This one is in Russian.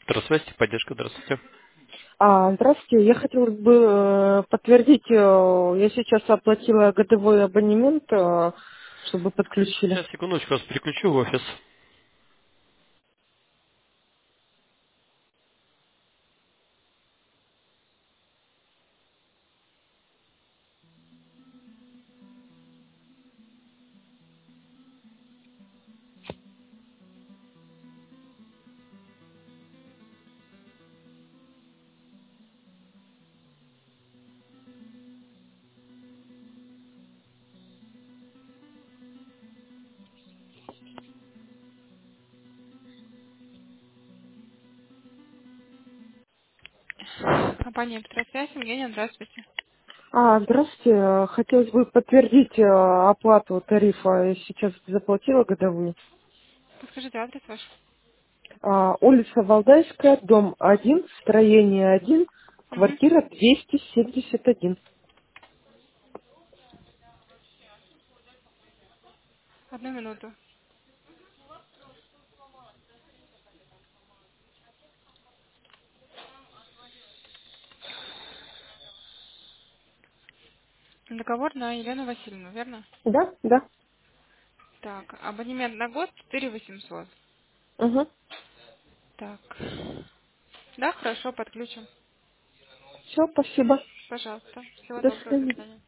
Здравствуйте, поддержка, здравствуйте. Здравствуйте, я хотела бы подтвердить, я сейчас оплатила годовой абонемент, чтобы подключили. Сейчас, секундочку, вас переключу в офис. Компания Электросвязь, Евгения, здравствуйте. Здравствуйте, хотелось бы подтвердить оплату тарифа, я сейчас заплатила годовую. Подскажите адрес ваш. Улица Валдайская, дом 1, строение 1, Угу. квартира 271. Одну минуту. Договор на Елену Васильевну, верно? Да, да. Так, абонемент на год 4800. Угу. Так. Да, хорошо, подключим. Все, спасибо. Пожалуйста. Всего До доброго, до свидания. свидания.